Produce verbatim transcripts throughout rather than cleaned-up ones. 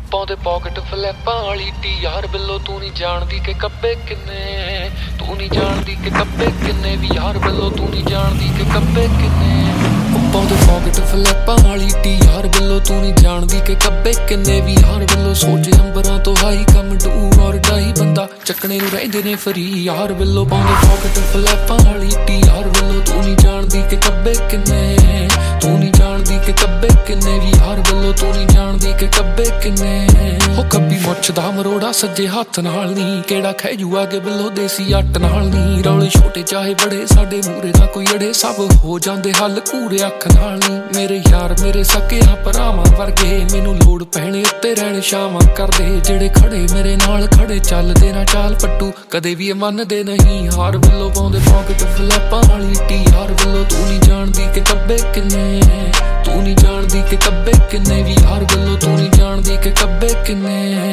ਪਾਉਂਦੇ ਪੌਕਟ ਫਲੈਪਾਂ ਵਾਲੀ ਟੀ ਯਾਰ ਬਿੱਲੋ ਤੂੰ ਨਹੀਂ ਜਾਣਦੀ ਕਿ ਕੱਬੇ ਕਿੰਨੇ ਤੂੰ ਨਹੀਂ ਜਾਣਦੀ ਕਿ ਕੱਬੇ ਕਿੰਨੇ ਵੀ ਯਾਰ ਬਿੱਲੋ ਤੂੰ ਨਹੀਂ ਜਾਣਦੀ ਕਿ ਕੱਬੇ ਕਿੰਨੇ ਪਾਉਂਦੇ ਪੌਕਟ ਫਲੈਪਾਂ ਵਾਲੀ ਟੀ ਯਾਰ ਬਿੱਲੋ ਤੂੰ ਨਹੀਂ ਜਾਣਦੀ ਕਿ ਕੱਬੇ ਕਿੰਨੇ ਵੀ ਯਾਰ ਬਿੱਲੋ ਸੋਚ ਅੰਬਰਾਂ ਤੋਂ ਹਾਈ ਕੰਮ ਡੂ ਔਰ ਡਾਈ ਬੰਦਾ ਚੱਕਣੇ ਨੂੰ ਰਹਿੰਦੇ ਨੇ ਫਰੀ ਯਾਰ ਬਿੱਲੋ ਪਾਉਂਦੇ ਪੌਕਟ ਫਲੈਪਾਂ ਵਾਲੀ ਟੀ ਯਾਰ ਬਿੱਲੋ ਤੂੰ ਨਹੀਂ ਜਾਣਦੀ ਕਿ ਕੱਬੇ ਕਿੰਨੇ ਤੂੰ ਨਹੀਂ ਜਾਣਦੀ ਕਿ ਕੱਬੇ ਕਿੰਨੇ ਵੀ ਯਾਰ ਬਿੱਲੋ ਤੂੰ ਨਹੀਂ ਜਾਣਦੀ ਕਿ ਕੱਬੇ ਕਿੰਨੇ ਹੋ ਕੱਬੀ ਮੁੱਛ ਦਾ ਮਰੋੜਾ ਸੱਜੇ ਹੱਥ ਨਾਲ ਨੀ ਕਿਹੜਾ ਖਹਿ ਜੂ ਆਗੇ ਬਿੱਲੋ ਦੇਸੀ ਅੱਟ ਨਾਲ ਨੀ ਰੌਲੇ ਛੋਟੇ ਚਾਹੇ ਬੜੇ ਸਾਡੇ ਮੂਰੇ ਨਾ ਕੋਈ ਅੜੇ ਸਭ ਹੋ ਜਾਂਦੇ ਹੱਲ ਘੂਰੇ ਅੱਖ ਨਾਲ ਨੀ ਮੇਰੇ ਯਾਰ ਮੇਰੇ ਸਕਿਆ ਭਰਾਵਾਂ ਵਰਗੇ ਮੈਨੂੰ ਲੋੜ ਪੈਣੇ ਉੱਤੇ ਰਹਿਣ ਸ਼ਾਮਾਂ ਕਰਦੇ ਜਿਹੜੇ ਖੜੇ ਮੇਰੇ ਨਾਲ ਖੜੇ ਚੱਲਦੇ ਨਾ ਚਾਲ ਪੱਟੂ ਕਦੇ ਵੀ ਮੰਨਦੇ ਨਹੀਂ ਹਾਰ ਬਿੱਲੋ ਪਾਉਂਦੇ ਪੌਕਟ ਫਲੈਪਾਂ ਵਾਲੀ ਟੀ ਯਾਰ ਬਿੱਲੋ ਤੂੰ ਨਹੀਂ ਜਾਣਦੀ ਕਿ ਕੱਬੇ ਕਿੰਨੇ ਤੂੰ ਨਹੀਂ ਜਾਣਦੀ ਕਿ ਕੱਬੇ ਕਿੰਨੇ ਵੀ ਯਾਰ ਬਿੱਲੋ ਤੂੰ ਨਹੀਂ ਜਾਣਦੀ ਕਿ ਕੱਬੇ ਕਿੰਨੇ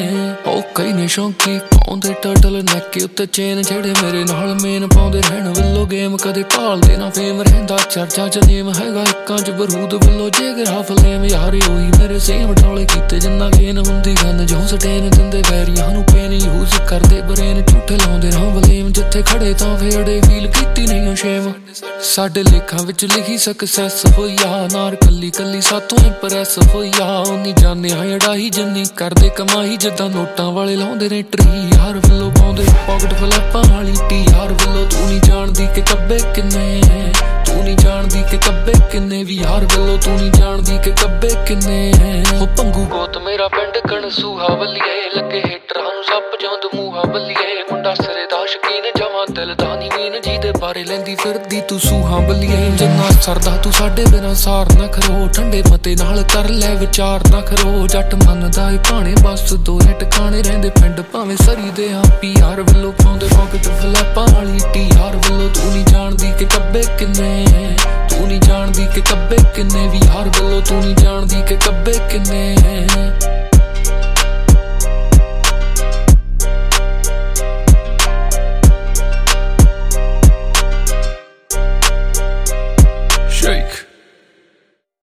ਉਹ ਕਈ ਨੇ ਸ਼ੌਂਕੀ ਪਾਉਂਦੇ ਟਰਟਲ ਨੈਕ ਉੱਤੇ ਚੇਨ ਜਿਹੜੇ ਮੇਰੇ ਨਾਲ ਮੇਨ ਪਾਉਂਦੇ ਰਹਿਣ ਬਿੱਲੋ ਗੇਮ ਕਦੇ ਭਾਲਦੇ ਨਾ ਫੇਮ ਰਹਿੰਦਾ ਚਰਚਾ ਚ ਨੇਮ ਹੈਗਾ ਇੱਕਾਂ ਚ ਬਰੂਦ ਬਿੱਲੋ ਜੇ ਗਰਾ ਫਲੇਮ ਯਾਰ ਉਹੀ ਮੇਰੇ ਸੇਮ ਡੋਲੇ ਕੀਤੇ ਜਿੰਨਾ ਗੇਨ ਹੁੰਦੀ ਗੰਨ ਜੋ ਸਟੇਨ ਦਿੰਦੇ ਵੈਰੀਆਂ ਨੂੰ ਪੇਨ ਯੂਜ਼ ਕਰਦੇ ਬਰੇਨ ਝੂਠੇ ਲਾਉਂਦੇ ਨਾ ਬਲੇਮ ਜਿੱਥੇ ਖੜੇ ਤਾਂ ਫੇੜੇ ਫੀਲ ਕੀਤੀ ਨਹੀਂ ਸ਼ੇਮ ਸਾਡੇ ਲੇਖਾਂ ਵਿੱਚ ਲਿਖੀ ਸਕਸੈਸ ਹੋਈਆ ਨਾਰ ਕੱਲੀ ਕੱਲੀ ਸਾਥੋਂ ਇੰਪ੍ਰੈਸ ਹੋਈਆ ਉਨੀ ਜਾਣਿਆ ਅੜਾਈ ਜਿੰਨੀ ਕਰਦੇ ਕਮਾਈ ਜਿੱਦਾਂ ਨੋਟਾਂ ਵਾਲੇ ਲਾਉਂਦੇ ਨੇ ਟਰੀ ਯਾਰ ਵੱਲੋਂ ਪਾਉਂਦੇ ਪੌਕਟ ਫਲੈਪਾਂ ਵਾਲੀ ਟੀ ਯਾਰ ਵੱਲੋਂ ਤੂੰ ਨਹੀਂ ਜਾਣਦੀ ਕਿ ਕੱਬੇ ਕਿੰਨੇ ਤੂੰ ਨਹੀਂ ਜਾਣਦੀ ਕਿ ਕੱਬੇ ਕਿੰਨੇ ਵੀ ਯਾਰ ਵੱਲੋਂ ਤੂੰ ਨਹੀਂ ਜਾਣਦੀ ਕਿ ਕੱਬੇ ਕਿੰਨੇ ਹੋ ਪੰਗੂ ਗੋਤ ਮੇਰਾ ਪਿੰਡ ਕਣਸੂਹਾ ਵੱਲੀਏ ਲੱਗੇ ਹੇਟਰਾਂ ਨੂੰ ਸੱਪ ਜੋਂਦ ਮੂਹਾ ਵੱਲੀਏ ਮੁੰਡਾ ਸਿਰੇ ਦਾ ਸ਼ਕੀਨ ਜਮਾਂ ਦਿਲ ਦਾ ਨੀ ਮੀਨ ਜਿਹਦੇ ਬਾਰੇ ਲੈਂਦੀ ਫਿਰਦੀ ਤੂੰ ਸੂਹਾਂ ਵੱਲੀਏ ਜਿੰਨਾ ਸਰਦਾ ਤੂੰ ਸਾਡੇ ਬਿਨਾਂ ਸਾਰ ਨਾ ਖਰੋ ਠੰਡੇ ਮਤੇ ਨਾਲ ਕਰ ਲੈ ਵਿਚਾਰ ਨਾ ਖਰੋ ਜੱਟ ਮੰਨਦਾ ਏ ਭਾਣੇ ਬਸ ਦੋਰੇ ਟਿਕਾਣੇ ਰਹਿੰਦੇ ਪਿੰਡ ਭਾਵੇਂ ਸਰੀ ਦੇ ਆ ਪੀ ਯਾਰ ਵੱਲੋਂ ਪਾਉਂਦੇ ਪੌਕਟ ਫਲੈਪਾਂ ਵਾਲੀ ਟੀ ਯਾਰ ਵੱਲੋਂ ਤੂੰ ਨਹੀਂ ਜਾਣਦੀ ਕਿ ਕੱਬੇ ਕਿੰਨੇ ਤੂੰ ਨਹੀਂ ਜਾਣਦੀ ਕਿ ਕੱਬੇ ਕਿੰਨੇ ਵੀ ਯਾਰ ਵੱਲੋਂ ਤੂੰ ਨਹੀਂ ਜਾਣਦੀ ਕਿ ਕੱਬੇ ਕਿੰਨੇ